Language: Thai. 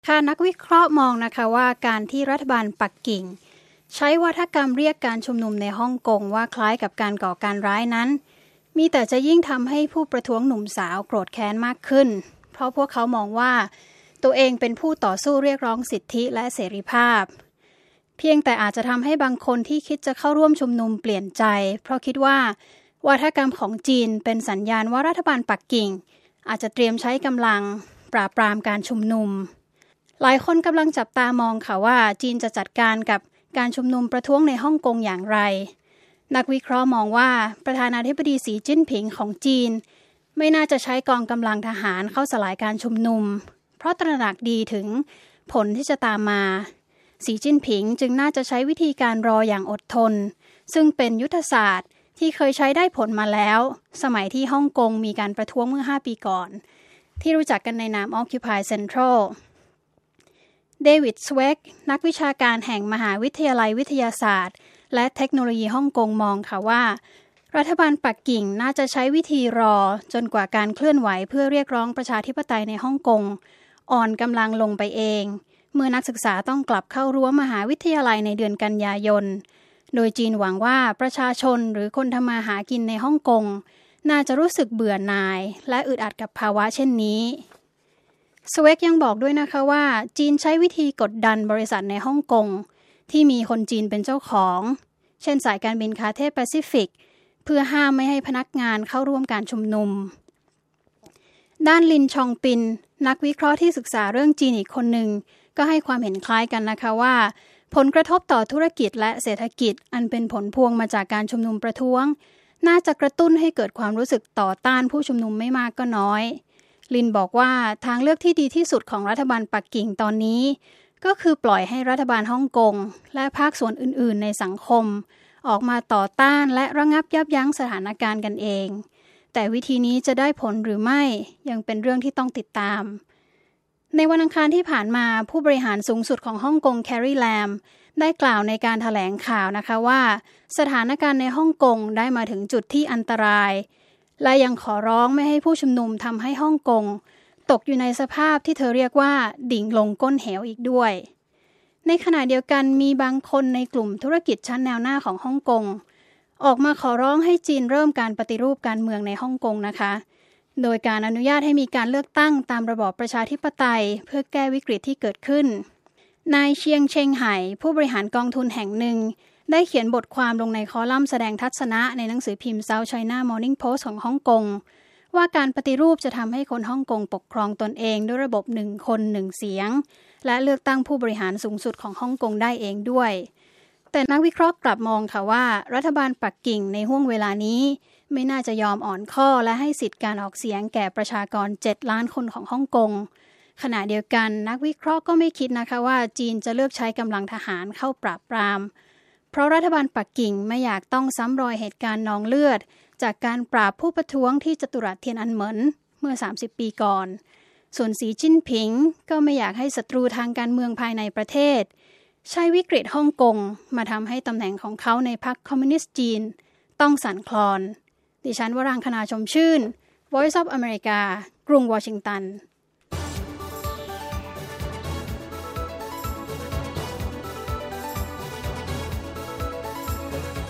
ค่ะนักวิเคราะห์มองนะคะว่าการที่รัฐบาลปักกิ่งใช้วาทกรรมเรียกการชุมนุมในฮ่องกงว่าคล้ายกับการก่อการร้ายนั้นมีแต่จะยิ่งทำให้ผู้ประท้วงหนุ่มสาวโกรธแค้นมากขึ้นเพราะพวกเขามองว่าตัวเองเป็นผู้ต่อสู้เรียกร้องสิทธิและเสรีภาพเพียงแต่อาจจะทำให้บางคนที่คิดจะเข้าร่วมชุมนุมเปลี่ยนใจเพราะคิดว่าวาทกรรมของจีนเป็นสัญญาณว่ารัฐบาลปักกิ่งอาจจะเตรียมใช้กำลังปราบปรามการชุมนุมหลายคนกำลังจับตามองค่ะว่าจีนจะจัดการกับการชุมนุมประท้วงในฮ่องกงอย่างไรนักวิเคราะห์มองว่าประธานาธิบดีสีจิ้นผิงของจีนไม่น่าจะใช้กองกำลังทหารเข้าสลายการชุมนุมเพราะตระหนักดีถึงผลที่จะตามมาสีจิ้นผิงจึงน่าจะใช้วิธีการรออย่างอดทนซึ่งเป็นยุทธศาสตร์ที่เคยใช้ได้ผลมาแล้วสมัยที่ฮ่องกงมีการประท้วงเมื่อ5 ปีก่อนที่รู้จักกันในนาม Occupy Centralเดวิด สเวกนักวิชาการแห่งมหาวิทยาลัยวิทยาศาสตร์และเทคโนโลยีฮ่องกงมองค่ะว่ารัฐบาลปักกิ่งน่าจะใช้วิธีรอจนกว่าการเคลื่อนไหวเพื่อเรียกร้องประชาธิปไตยในฮ่องกงอ่อนกำลังลงไปเองเมื่อนักศึกษาต้องกลับเข้ารั้วมหาวิทยาลัยในเดือนกันยายนโดยจีนหวังว่าประชาชนหรือคนทำมาหากินในฮ่องกงน่าจะรู้สึกเบื่อหน่ายและอึดอัดกับภาวะเช่นนี้สเวกยังบอกด้วยนะคะว่าจีนใช้วิธีกดดันบริษัทในฮ่องกงที่มีคนจีนเป็นเจ้าของเช่นสายการบินคาเทแปซิฟิกเพื่อห้ามไม่ให้พนักงานเข้าร่วมการชุมนุมด้านลินชองปินนักวิเคราะห์ที่ศึกษาเรื่องจีนอีกคนหนึ่งก็ให้ความเห็นคล้ายกันนะคะว่าผลกระทบต่อธุรกิจและเศรษฐกิจอันเป็นผลพวงมาจากการชุมนุมประท้วงน่าจะกระตุ้นให้เกิดความรู้สึกต่อต้านผู้ชุมนุมไม่มากก็น้อยลินบอกว่าทางเลือกที่ดีที่สุดของรัฐบาลปักกิ่งตอนนี้ก็คือปล่อยให้รัฐบาลฮ่องกงและภาคส่วนอื่นๆในสังคมออกมาต่อต้านและระงับยับยั้งสถานการณ์กันเองแต่วิธีนี้จะได้ผลหรือไม่ยังเป็นเรื่องที่ต้องติดตามในวันอังคารที่ผ่านมาผู้บริหารสูงสุดของฮ่องกงแคร์รีแลมได้กล่าวในการแถลงข่าวนะคะว่าสถานการณ์ในฮ่องกงได้มาถึงจุดที่อันตรายและยังขอร้องไม่ให้ผู้ชุมนุมทำให้ฮ่องกงตกอยู่ในสภาพที่เธอเรียกว่าดิ่งลงก้นเหวอีกด้วยในขณะเดียวกันมีบางคนในกลุ่มธุรกิจชั้นแนวหน้าของฮ่องกงออกมาขอร้องให้จีนเริ่มการปฏิรูปการเมืองในฮ่องกงนะคะโดยการอนุญาตให้มีการเลือกตั้งตามระบอบประชาธิปไตยเพื่อแก้วิกฤตที่เกิดขึ้นนายเชียงเชงไห่ผู้บริหารกองทุนแห่งหนึ่งได้เขียนบทความลงในคอลัมน์แสดงทัศนะในหนังสือพิมพ์ South China Morning Post ของฮ่องกงว่าการปฏิรูปจะทำให้คนฮ่องกงปกครองตนเองด้วยระบบ1 คน 1 เสียงและเลือกตั้งผู้บริหารสูงสุดของฮ่องกงได้เองด้วยแต่นักวิเคราะห์กลับมองค่ะว่ารัฐบาลปักกิ่งในห้วงเวลานี้ไม่น่าจะยอมอ่อนข้อและให้สิทธิการออกเสียงแก่ประชากร7 ล้านคนของฮ่องกงขณะเดียวกันนักวิเคราะห์ก็ไม่คิดนะคะว่าจีนจะเลือกใช้กำลังทหารเข้าปราบปรามเพราะรัฐบาลปักกิ่งไม่อยากต้องซ้ำรอยเหตุการณ์นองเลือดจากการปราบผู้ประท้วงที่จตุรัสเทียนอันเหมินเมื่อ30 ปีก่อนส่วนสีจิ้นผิงก็ไม่อยากให้ศัตรูทางการเมืองภายในประเทศใช้วิกฤตฮ่องกงมาทำให้ตำแหน่งของเขาในพรรคคอมมิวนิสต์จีนต้องสั่นคลอนดิฉันวรังคณาชมชื่น Voice of America กรุงวอชิงตัน